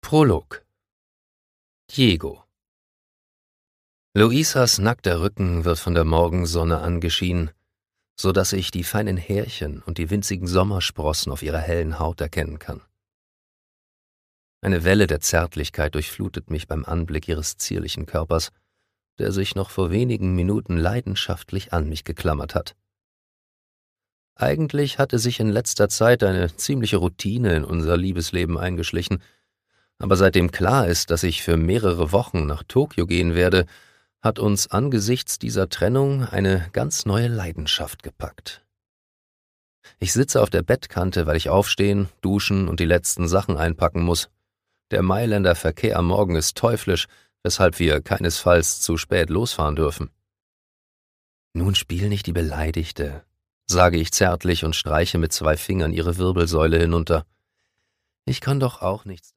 Prolog. Diego. Luisas nackter Rücken wird von der Morgensonne angeschienen, so dass ich die feinen Härchen und die winzigen Sommersprossen auf ihrer hellen Haut erkennen kann. Eine Welle der Zärtlichkeit durchflutet mich beim Anblick ihres zierlichen Körpers, der sich noch vor wenigen Minuten leidenschaftlich an mich geklammert hat. Eigentlich hatte sich in letzter Zeit eine ziemliche Routine in unser Liebesleben eingeschlichen, aber seitdem klar ist, dass ich für mehrere Wochen nach Tokio gehen werde, hat uns angesichts dieser Trennung eine ganz neue Leidenschaft gepackt. Ich sitze auf der Bettkante, weil ich aufstehen, duschen und die letzten Sachen einpacken muss. Der Mailänder Verkehr am Morgen ist teuflisch, weshalb wir keinesfalls zu spät losfahren dürfen. »Nun spiel nicht die Beleidigte«, sage ich zärtlich und streiche mit 2 Fingern ihre Wirbelsäule hinunter. »Ich kann doch auch nichts.«